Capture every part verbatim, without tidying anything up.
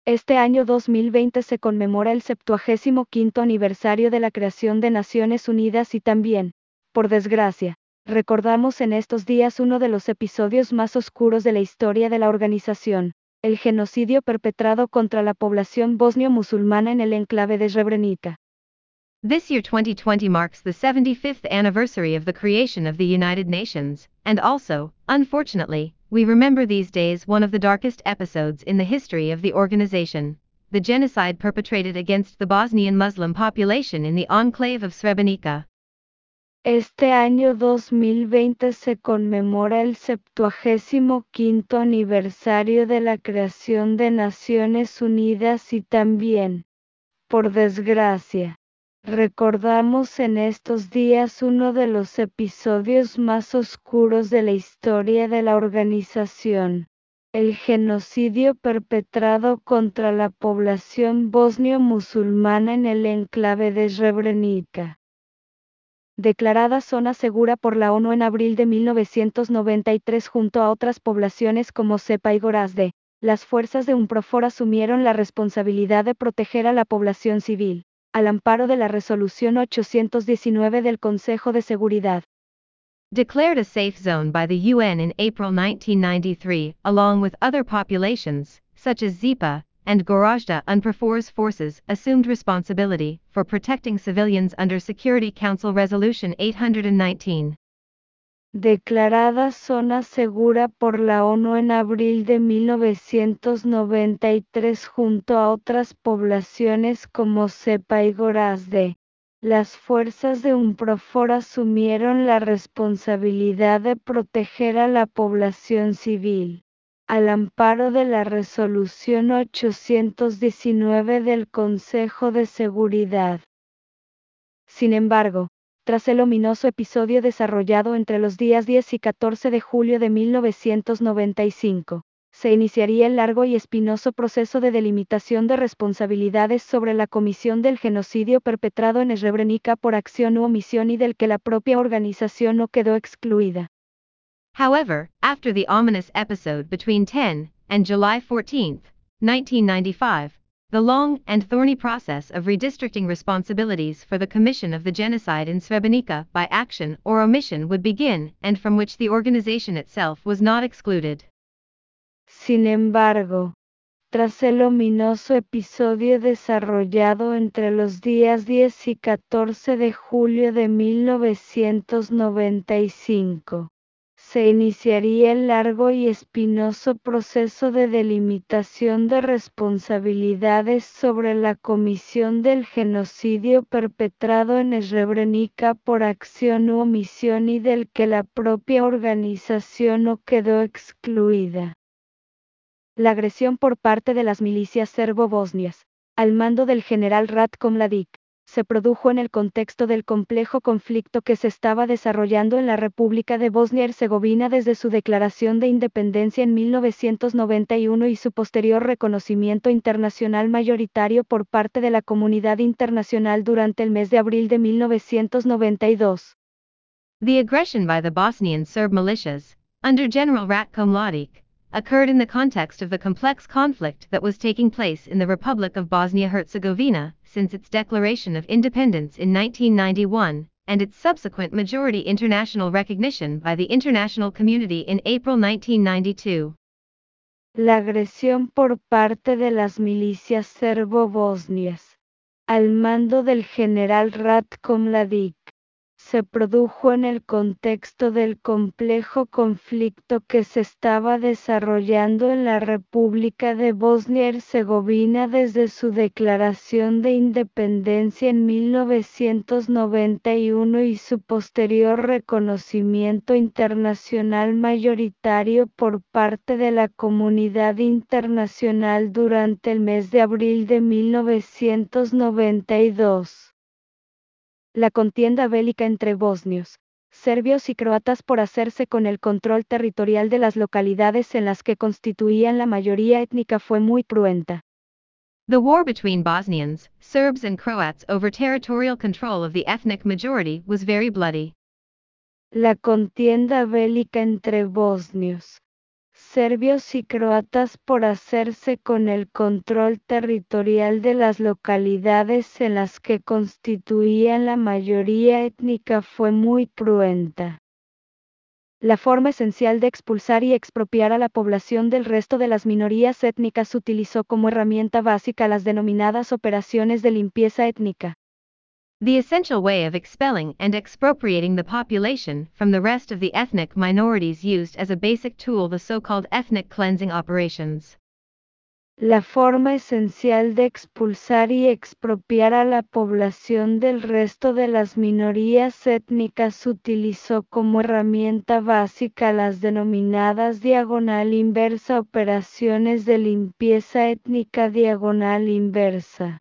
Este año dos mil veinte se conmemora el septuagésimo quinto aniversario de la creación de Naciones Unidas y también, por desgracia, recordamos en estos días uno de los episodios más oscuros de la historia de la organización, el genocidio perpetrado contra la población bosnio-musulmana en el enclave de Srebrenica. This year twenty twenty marks the seventy-fifth anniversary of the creation of the United Nations, and also, unfortunately, we remember these days one of the darkest episodes in the history of the organization, the genocide perpetrated against the Bosnian Muslim population in the enclave of Srebrenica. Este año dos mil veinte se conmemora el septuagésimo quinto aniversario de la creación de Naciones Unidas y también, por desgracia, recordamos en estos días uno de los episodios más oscuros de la historia de la organización, el genocidio perpetrado contra la población bosnio-musulmana en el enclave de Srebrenica. Declarada zona segura por la ONU en abril de mil novecientos noventa y tres junto a otras poblaciones como Zepa y Gorazde, las fuerzas de UNPROFOR asumieron la responsabilidad de proteger a la población civil, al amparo de la Resolución ochocientos diecinueve del Consejo de Seguridad. Declared a safe zone by the U N in April nineteen ninety-three, along with other populations, such as Zepa and Gorazde, UNPROFOR's forces assumed responsibility for protecting civilians under Security Council Resolution eight hundred nineteen. Declarada zona segura por la ONU en abril de mil novecientos noventa y tres junto a otras poblaciones como Zepa y Gorazde, las fuerzas de UNPROFOR asumieron la responsabilidad de proteger a la población civil, al amparo de la Resolución ochocientos diecinueve del Consejo de Seguridad. Sin embargo, tras el ominoso episodio desarrollado entre los días diez y catorce de julio de mil novecientos noventa y cinco, se iniciaría el largo y espinoso proceso de delimitación de responsabilidades sobre la comisión del genocidio perpetrado en Srebrenica por acción u omisión y del que la propia organización no quedó excluida. However, after the ominous episode between ten and July fourteenth, nineteen ninety-five, the long and thorny process of redistricting responsibilities for the commission of the genocide in Srebrenica by action or omission would begin, and from which the organization itself was not excluded. Sin embargo, tras el ominoso episodio desarrollado entre los días diez y catorce de julio de mil novecientos noventa y cinco, se iniciaría el largo y espinoso proceso de delimitación de responsabilidades sobre la comisión del genocidio perpetrado en Srebrenica por acción u omisión y del que la propia organización no quedó excluida. La agresión por parte de las milicias serbo-bosnias, al mando del general Ratko Mladic, se produjo en el contexto del complejo conflicto que se estaba desarrollando en la República de Bosnia-Herzegovina desde su declaración de independencia en mil novecientos noventa y uno y su posterior reconocimiento internacional mayoritario por parte de la comunidad internacional durante el mes de abril de mil novecientos noventa y dos. The aggression by the Bosnian Serb militias, under General Ratko Mladic, occurred in the context of the complex conflict that was taking place in the Republic of Bosnia-Herzegovina since its declaration of independence in nineteen ninety-one, and its subsequent majority international recognition by the international community in April nineteen ninety-two. La agresión por parte de las milicias serbo-bosnias, al mando del general Ratko Mladic, se produjo en el contexto del complejo conflicto que se estaba desarrollando en la República de Bosnia-Herzegovina desde su declaración de independencia en mil novecientos noventa y uno y su posterior reconocimiento internacional mayoritario por parte de la comunidad internacional durante el mes de abril de mil novecientos noventa y dos. La contienda bélica entre bosnios, serbios y croatas por hacerse con el control territorial de las localidades en las que constituían la mayoría étnica fue muy cruenta. The war between Bosnians, Serbs and Croats over territorial control of the ethnic majority was very bloody. La contienda bélica entre bosnios, serbios y croatas por hacerse con el control territorial de las localidades en las que constituían la mayoría étnica fue muy cruenta. La forma esencial de expulsar y expropiar a la población del resto de las minorías étnicas utilizó como herramienta básica las denominadas operaciones de limpieza étnica. The essential way of expelling and expropriating the population from the rest of the ethnic minorities used as a basic tool the so-called ethnic cleansing operations. La forma esencial de expulsar y expropiar a la población del resto de las minorías étnicas utilizó como herramienta básica las denominadas diagonal inversa operaciones de limpieza étnica diagonal inversa.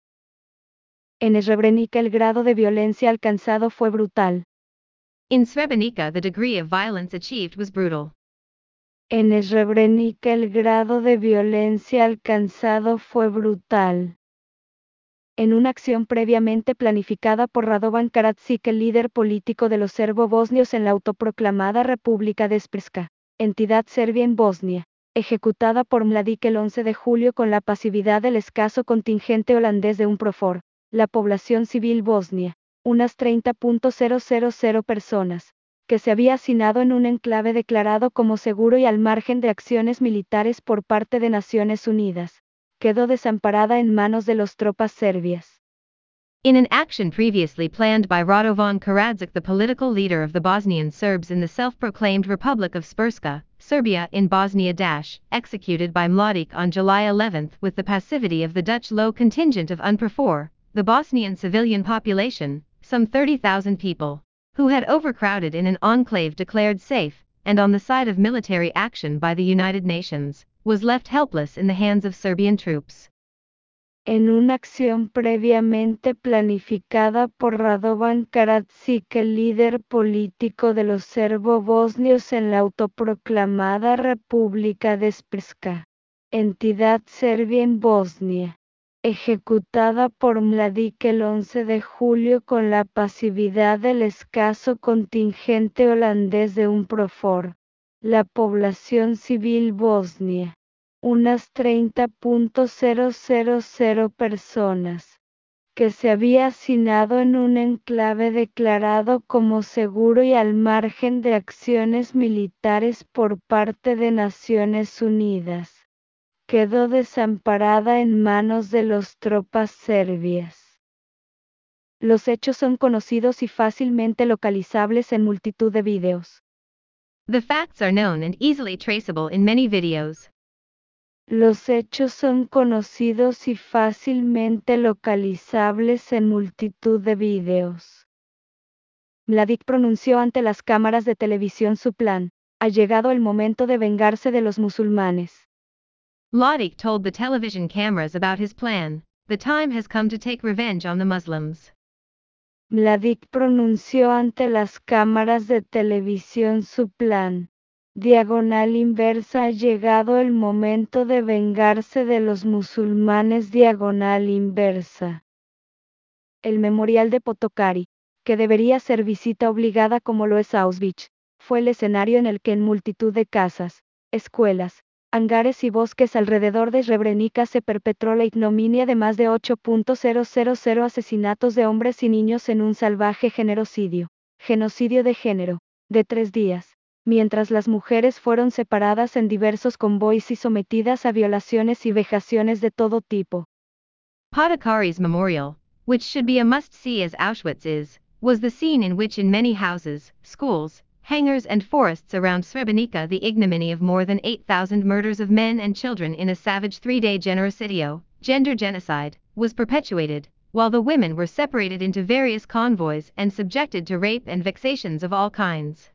En Srebrenica el grado de violencia alcanzado fue brutal. In Srebrenica the degree of violence achieved was brutal. En Srebrenica el grado de violencia alcanzado fue brutal. En una acción previamente planificada por Radovan Karadzic, el líder político de los serbo-bosnios en la autoproclamada República de Sprska, entidad serbia en Bosnia, ejecutada por Mladic el once de julio con la pasividad del escaso contingente holandés de UNPROFOR, la población civil bosnia, unas treinta mil personas, que se había hacinado en un enclave declarado como seguro y al margen de acciones militares por parte de Naciones Unidas, quedó desamparada en manos de las tropas serbias. In an action previously planned by Radovan Karadzic, the political leader of the Bosnian Serbs in the self-proclaimed Republic of Sprska, Serbia in Bosnia dash, executed by Mladic on July eleventh with the passivity of the Dutch low contingent of UNPROFOR, the Bosnian civilian population, some thirty thousand people, who had overcrowded in an enclave declared safe, and on the side of military action by the United Nations, was left helpless in the hands of Serbian troops. En una acción previamente planificada por Radovan Karadzic, el líder político de los serbo-bosnios en la autoproclamada República de Sprska, entidad serbia en Bosnia, ejecutada por Mladic el once de julio con la pasividad del escaso contingente holandés de UNPROFOR, la población civil bosnia, unas treinta mil personas, que se había hacinado en un enclave declarado como seguro y al margen de acciones militares por parte de Naciones Unidas, quedó desamparada en manos de las tropas serbias. Los hechos son conocidos y fácilmente localizables en multitud de videos. The facts are known and easily traceable in many videos. Los hechos son conocidos y fácilmente localizables en multitud de videos. Mladic pronunció ante las cámaras de televisión su plan: ha llegado el momento de vengarse de los musulmanes. Mladic told the television cameras about his plan: the time has come to take revenge on the Muslims. Mladic pronunció ante las cámaras de televisión su plan: diagonal inversa, ha llegado el momento de vengarse de los musulmanes, diagonal inversa. El memorial de Potocari, que debería ser visita obligada como lo es Auschwitz, fue el escenario en el que en multitud de casas, escuelas, hangares y bosques alrededor de Srebrenica se perpetró la ignominia de más de ocho mil asesinatos de hombres y niños en un salvaje genocidio, genocidio de género, de tres días, mientras las mujeres fueron separadas en diversos convoys y sometidas a violaciones y vejaciones de todo tipo. Potocari's memorial, which should be a must-see as Auschwitz is, was the scene in which in many houses, schools, hangars and forests around Srebrenica the ignominy of more than eight thousand murders of men and children in a savage three-day genocidio, gender genocide, was perpetuated, while the women were separated into various convoys and subjected to rape and vexations of all kinds.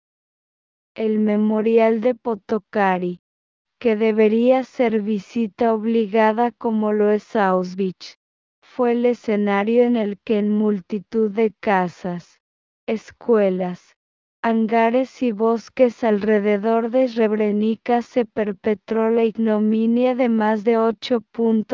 El memorial de Potocari, que debería ser visita obligada como lo es Auschwitz, fue el escenario en el que en multitud de casas, escuelas, hangares y bosques alrededor de Srebrenica se perpetró la ignominia de más de ocho mil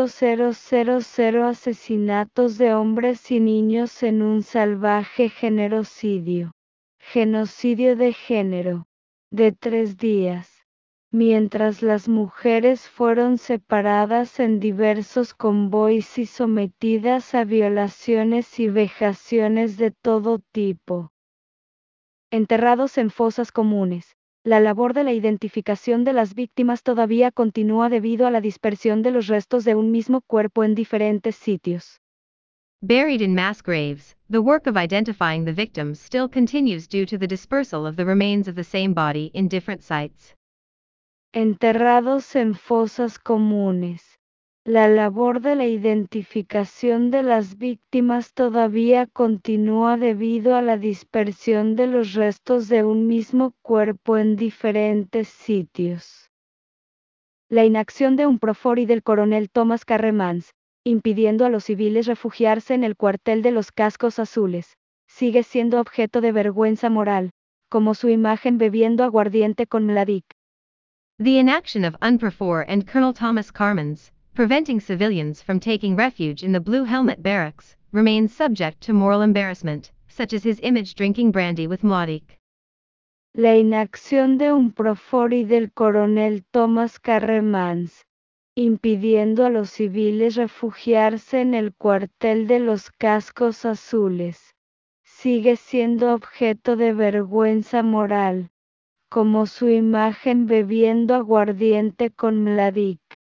asesinatos de hombres y niños en un salvaje genocidio, genocidio de género, de tres días, mientras las mujeres fueron separadas en diversos convoys y sometidas a violaciones y vejaciones de todo tipo. Enterrados en fosas comunes. La labor de la identificación de las víctimas todavía continúa debido a la dispersión de los restos de un mismo cuerpo en diferentes sitios. Buried in mass graves, the work of identifying the victims still continues due to the dispersal of the remains of the same body in different sites. Enterrados en fosas comunes. La labor de la identificación de las víctimas todavía continúa debido a la dispersión de los restos de un mismo cuerpo en diferentes sitios. La inacción de UNPROFOR y del coronel Thomas Carremans, impidiendo a los civiles refugiarse en el cuartel de los cascos azules, sigue siendo objeto de vergüenza moral, como su imagen bebiendo aguardiente con Mladic. The inaction of UNPROFOR and Colonel Thomas Carremans, preventing civilians from taking refuge in the Blue Helmet barracks, remains subject to moral embarrassment, such as his image drinking brandy with Mladic. La inacción de UNPROFOR y del coronel Thomas Carremans, impidiendo a los civiles refugiarse en el cuartel de los cascos azules, sigue siendo objeto de vergüenza moral, como su imagen bebiendo aguardiente con Mladic.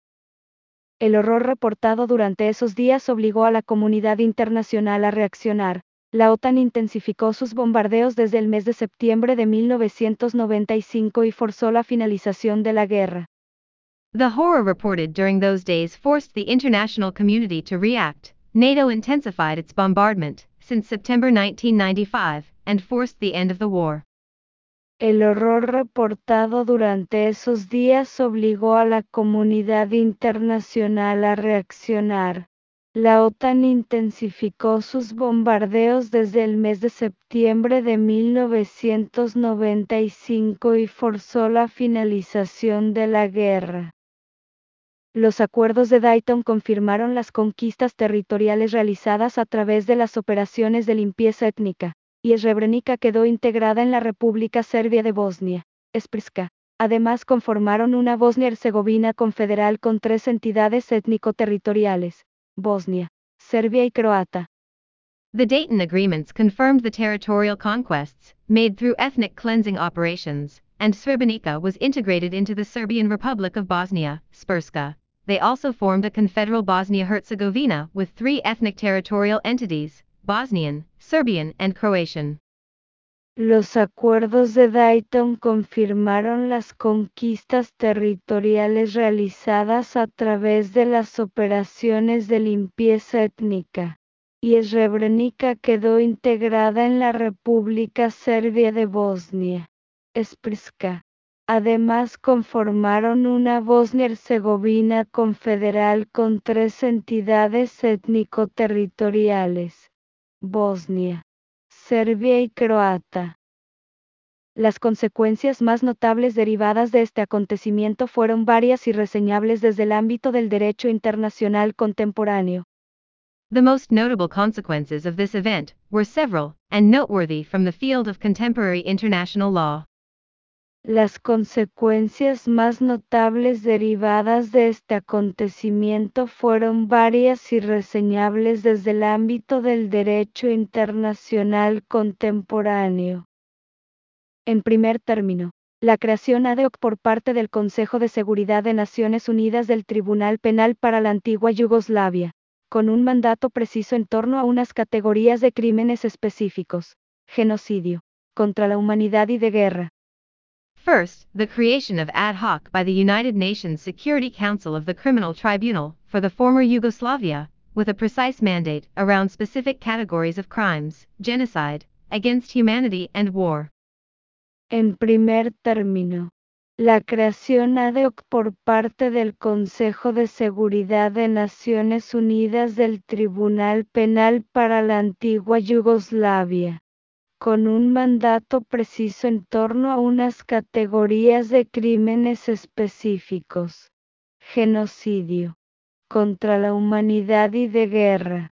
El horror reportado durante esos días obligó a la comunidad internacional a reaccionar. La OTAN intensificó sus bombardeos desde el mes de septiembre de mil novecientos noventa y cinco y forzó la finalización de la guerra. The horror reported during those days forced the international community to react. NATO intensified its bombardment since September nineteen ninety-five and forced the end of the war. El horror reportado durante esos días obligó a la comunidad internacional a reaccionar. La OTAN intensificó sus bombardeos desde el mes de septiembre de mil novecientos noventa y cinco y forzó la finalización de la guerra. Los acuerdos de Dayton confirmaron las conquistas territoriales realizadas a través de las operaciones de limpieza étnica, y Srebrenica quedó integrada en la República Serbia de Bosnia, Sprijska. Además conformaron una Bosnia-Herzegovina confederal con tres entidades étnico-territoriales, Bosnia, Serbia y Croata. The Dayton Agreements confirmed the territorial conquests made through ethnic cleansing operations, and Srebrenica was integrated into the Serbian Republic of Bosnia, Sprijska. They also formed a confederal Bosnia-Herzegovina with three ethnic territorial entities, Bosnian, Serbian and Croatian. Los acuerdos de Dayton confirmaron las conquistas territoriales realizadas a través de las operaciones de limpieza étnica, y Srebrenica quedó integrada en la República Serbia de Bosnia, Sprijska. Además conformaron una Bosnia-Herzegovina confederal con tres entidades étnico-territoriales, Bosnia, Serbia y Croata. Las consecuencias más notables derivadas de este acontecimiento fueron varias y reseñables desde el ámbito del derecho internacional contemporáneo. The most notable consequences of this event were several and noteworthy from the field of contemporary international law. Las consecuencias más notables derivadas de este acontecimiento fueron varias y reseñables desde el ámbito del derecho internacional contemporáneo. En primer término, la creación ad hoc por parte del Consejo de Seguridad de Naciones Unidas del Tribunal Penal para la antigua Yugoslavia, con un mandato preciso en torno a unas categorías de crímenes específicos: genocidio, contra la humanidad y de guerra. First, the creation of ad hoc by the United Nations Security Council of the Criminal Tribunal for the former Yugoslavia, with a precise mandate around specific categories of crimes, genocide, against humanity and war. En primer término, la creación ad hoc por parte del Consejo de Seguridad de Naciones Unidas del Tribunal Penal para la antigua Yugoslavia, con un mandato preciso en torno a unas categorías de crímenes específicos: genocidio, contra la humanidad y de guerra.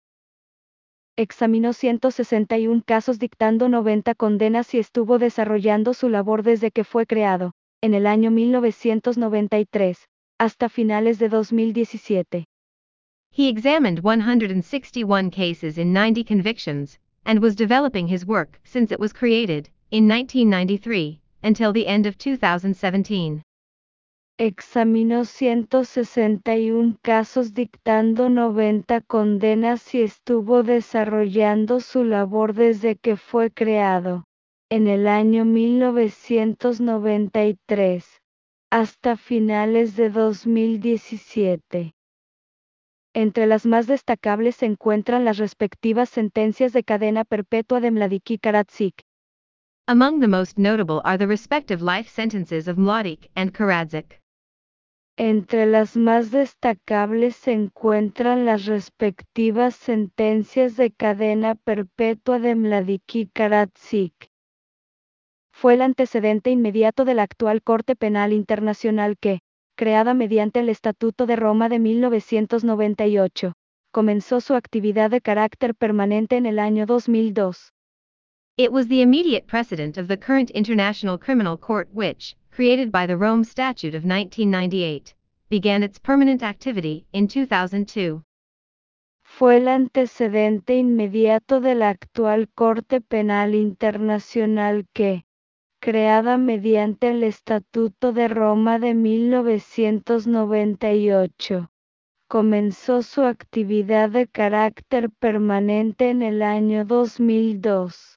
Examinó ciento sesenta y uno casos dictando noventa condenas y estuvo desarrollando su labor desde que fue creado. en el año mil novecientos noventa y tres, hasta finales de dos mil diecisiete. He examined one hundred sixty-one cases in ninety convictions, and was developing his work since it was created, in nineteen ninety-three, until the end of two thousand seventeen. Examinó ciento sesenta y uno casos dictando noventa condenas y estuvo desarrollando su labor desde que fue creado, en el año mil novecientos noventa y tres, hasta finales de dos mil diecisiete. Entre las más destacables se encuentran las respectivas sentencias de cadena perpetua de Mladic y Karadzic. Among the most notable are the respective life sentences of Mladic and Karadzic. Entre las más destacables se encuentran las respectivas sentencias de cadena perpetua de Mladic y Karadzic. Fue el antecedente inmediato de la actual Corte Penal Internacional que, creada mediante el Estatuto de Roma de mil novecientos noventa y ocho, comenzó su actividad de carácter permanente en el año dos mil dos. It was the immediate precedent of the current International Criminal Court which, created by the Rome Statute of nineteen ninety-eight, began its permanent activity in two thousand two. Fue el antecedente inmediato de la actual Corte Penal Internacional que, creada mediante el Estatuto de Roma de mil novecientos noventa y ocho, comenzó su actividad de carácter permanente en el año dos mil dos.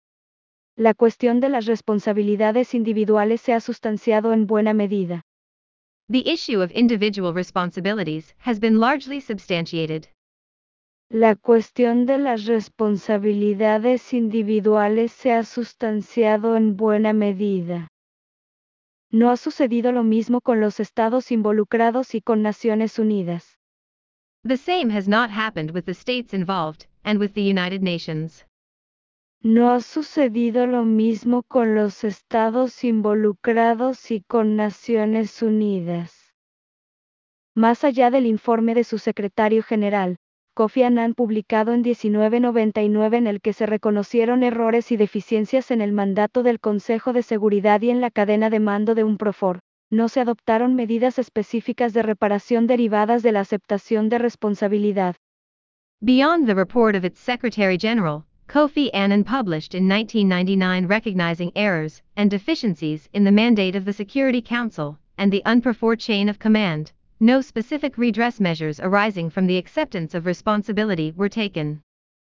La cuestión de las responsabilidades individuales se ha sustanciado en buena medida. The issue of individual responsibilities has been largely substantiated. La cuestión de las responsabilidades individuales se ha sustanciado en buena medida. No ha sucedido lo mismo con los estados involucrados y con Naciones Unidas. The same has not happened with the states involved, and with the United Nations. No ha sucedido lo mismo con los estados involucrados y con Naciones Unidas. Más allá del informe de su secretario general, Kofi Annan, publicado en mil novecientos noventa y nueve, en el que se reconocieron errores y deficiencias en el mandato del Consejo de Seguridad y en la cadena de mando de UNPROFOR, no se adoptaron medidas específicas de reparación derivadas de la aceptación de responsabilidad. Beyond the report of its Secretary General, Kofi Annan published in nineteen ninety-nine recognizing errors and deficiencies in the mandate of the Security Council and the UNPROFOR chain of command. No specific redress measures arising from the acceptance of responsibility were taken.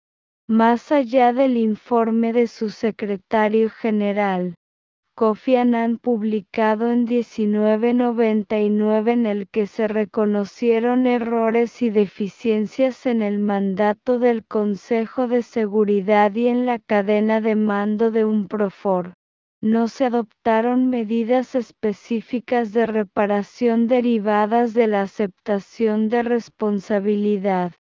Más allá del informe de su secretario general, Kofi Annan, publicado en mil novecientos noventa y nueve, en el que se reconocieron errores y deficiencias en el mandato del Consejo de Seguridad y en la cadena de mando de UNPROFOR, no se adoptaron medidas específicas de reparación derivadas de la aceptación de responsabilidad.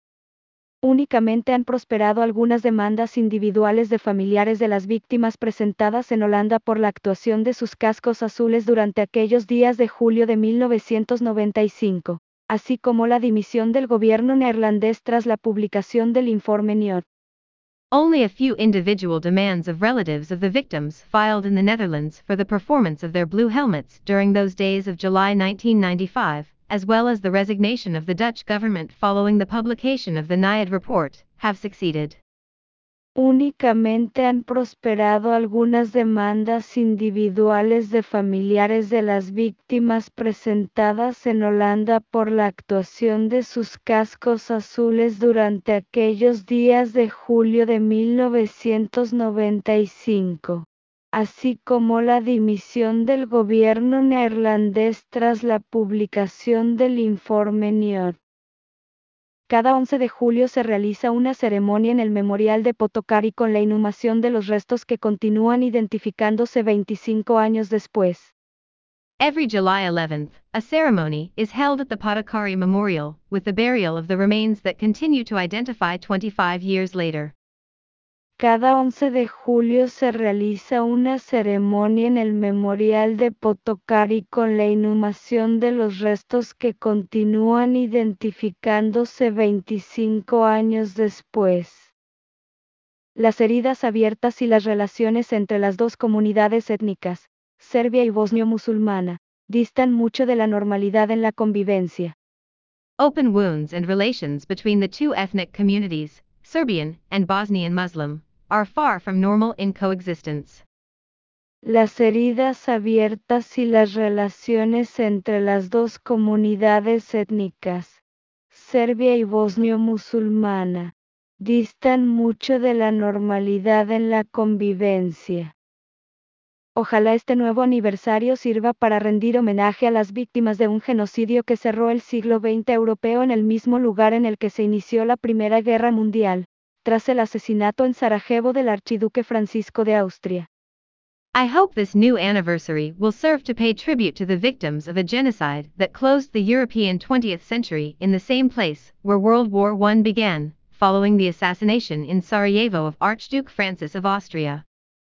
Únicamente han prosperado algunas demandas individuales de familiares de las víctimas presentadas en Holanda por la actuación de sus cascos azules durante aquellos días de julio de mil novecientos noventa y cinco, así como la dimisión del gobierno neerlandés tras la publicación del informe N I O D. Only a few individual demands of relatives of the victims filed in the Netherlands for the performance of their blue helmets during those days of July nineteen ninety-five, as well as the resignation of the Dutch government following the publication of the N I O D report, have succeeded. Únicamente han prosperado algunas demandas individuales de familiares de las víctimas presentadas en Holanda por la actuación de sus cascos azules durante aquellos días de julio de mil novecientos noventa y cinco, así como la dimisión del gobierno neerlandés tras la publicación del informe N I O D. Cada once de julio se realiza una ceremonia en el Memorial de Potokari con la inhumación de los restos que continúan identificándose veinticinco años después. Every July eleventh, a ceremony is held at the Potokari Memorial, with the burial of the remains that continue to identify twenty-five years later. Cada once de julio se realiza una ceremonia en el Memorial de Potokari con la inhumación de los restos que continúan identificándose veinticinco años después. Las heridas abiertas y las relaciones entre las dos comunidades étnicas, Serbia y bosnio-musulmana, distan mucho de la normalidad en la convivencia. Open wounds and relations between the two ethnic communities, Serbian and Bosnian Muslim, are far from normal in coexistence. Las heridas abiertas y las relaciones entre las dos comunidades étnicas, Serbia y bosnio-musulmana, distan mucho de la normalidad en la convivencia. Ojalá este nuevo aniversario sirva para rendir homenaje a las víctimas de un genocidio que cerró el siglo veinte europeo en el mismo lugar en el que se inició la Primera Guerra Mundial, tras el asesinato en Sarajevo del archiduque Francisco de Austria. I hope this new anniversary will serve to pay tribute to the victims of a genocide that closed the European twentieth century in the same place where World War One began, following the assassination in Sarajevo of Archduke Francis of Austria.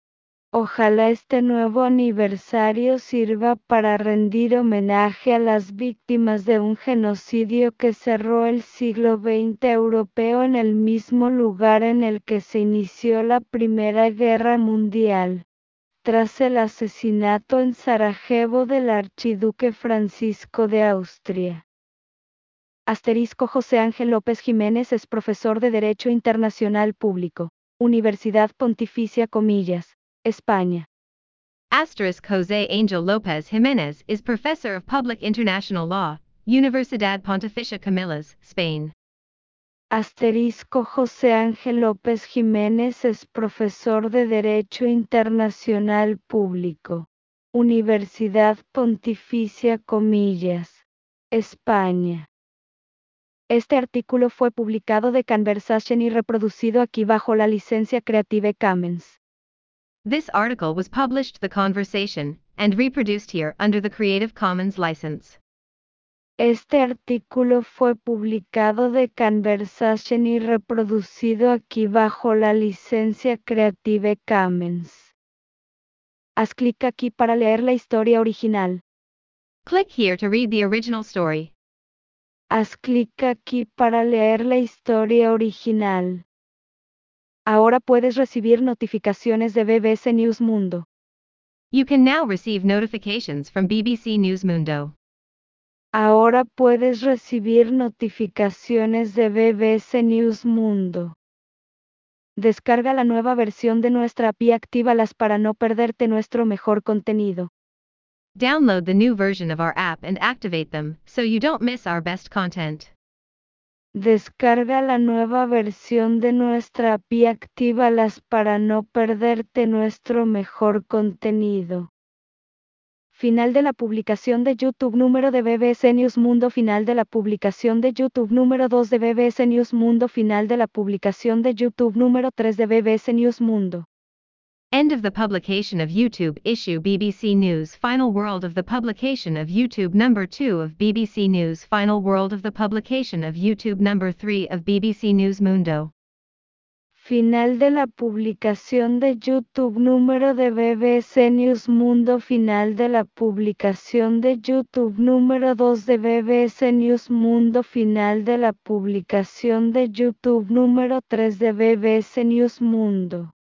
Ojalá este nuevo aniversario sirva para rendir homenaje a las víctimas de un genocidio que cerró el siglo veinte europeo en el mismo lugar en el que se inició la Primera Guerra Mundial, tras el asesinato en Sarajevo del archiduque Francisco de Austria. Asterisco José Ángel López Jiménez es profesor de Derecho Internacional Público, Universidad Pontificia Comillas, España. Asterisk José Ángel López Jiménez is Professor of Public International Law, Universidad Pontificia Comillas, Spain. Asterisco José Ángel López Jiménez es profesor de Derecho Internacional Público, Universidad Pontificia Comillas, España. Este artículo fue publicado de Conversation y reproducido aquí bajo la licencia Creative Commons. This article was published the Conversation and reproduced here under the Creative Commons license. Este artículo fue publicado de Conversation y reproducido aquí bajo la licencia Creative Commons. Haz clic aquí para leer la historia original. Click here to read the original story. Haz clic aquí para leer la historia original. Ahora puedes recibir notificaciones de B B C News Mundo. You can now receive notifications from B B C News Mundo. Ahora puedes recibir notificaciones de B B C News Mundo. Descarga la nueva versión de nuestra app y actívalas para no perderte nuestro mejor contenido. Download the new version of our app and activate them so you don't miss our best content. Descarga la nueva versión de nuestra app y actívalas para no perderte nuestro mejor contenido. Final de la publicación de YouTube número de B B C News Mundo. Final de la publicación de YouTube número dos de B B C News Mundo. Final de la publicación de YouTube número tres de B B C News Mundo. End of the publication of YouTube issue B B C News Final World of the publication of YouTube number two of B B C News Final World of the publication of YouTube number three of B B C News Mundo. Final de la publicación de YouTube número de B B C News Mundo. Final de la publicación de YouTube número dos de B B C News Mundo. Final de la publicación de YouTube número tres de B B C News Mundo.